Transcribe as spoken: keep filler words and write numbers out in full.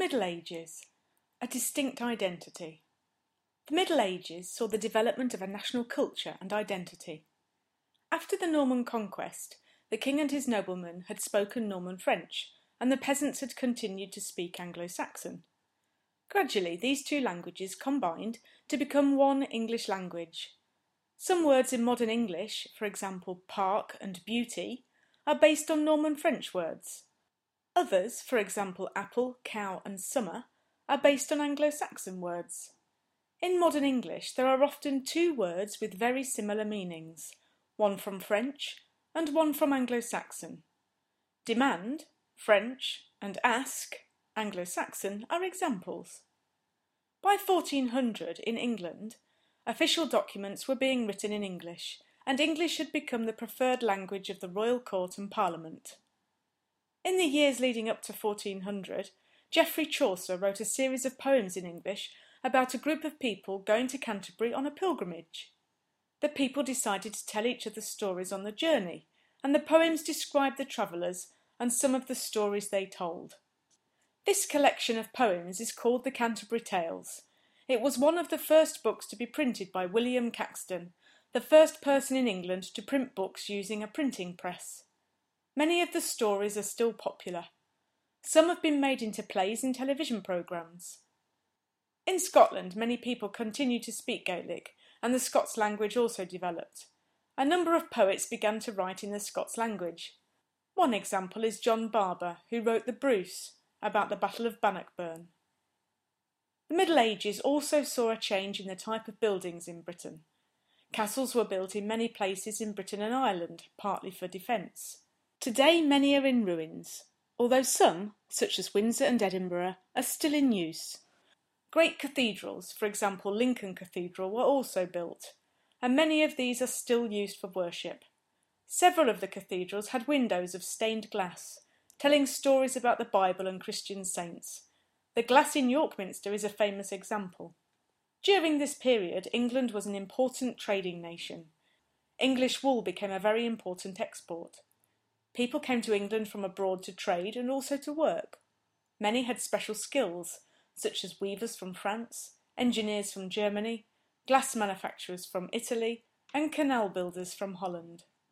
Middle Ages, a distinct identity. The Middle Ages saw the development of a national culture and identity. After the Norman conquest, the king and his noblemen had spoken Norman French, and the peasants had continued to speak Anglo-Saxon. Gradually, these two languages combined to become one English language. Some words in modern English, for example park and beauty, are based on Norman French words. Others, for example apple, cow and summer, are based on Anglo-Saxon words. In modern English there are often two words with very similar meanings, one from French and one from Anglo-Saxon. Demand, French, and ask, Anglo-Saxon, are examples. By fourteen hundred, in England, official documents were being written in English, and English had become the preferred language of the royal court and parliament. In the years leading up to fourteen hundred, Geoffrey Chaucer wrote a series of poems in English about a group of people going to Canterbury on a pilgrimage. The people decided to tell each other stories on the journey, and the poems described the travellers and some of the stories they told. This collection of poems is called the Canterbury Tales. It was one of the first books to be printed by William Caxton, the first person in England to print books using a printing press. Many of the stories are still popular. Some have been made into plays and television programmes. In Scotland, many people continue to speak Gaelic, and the Scots language also developed. A number of poets began to write in the Scots language. One example is John Barber, who wrote The Bruce, about the Battle of Bannockburn. The Middle Ages also saw a change in the type of buildings in Britain. Castles were built in many places in Britain and Ireland, partly for defence. Today many are in ruins, although some, such as Windsor and Edinburgh, are still in use. Great cathedrals, for example Lincoln Cathedral, were also built, and many of these are still used for worship. Several of the cathedrals had windows of stained glass, telling stories about the Bible and Christian saints. The glass in York Minster is a famous example. During this period, England was an important trading nation. English wool became a very important export. People came to England from abroad to trade and also to work. Many had special skills, such as weavers from France, engineers from Germany, glass manufacturers from Italy, and canal builders from Holland.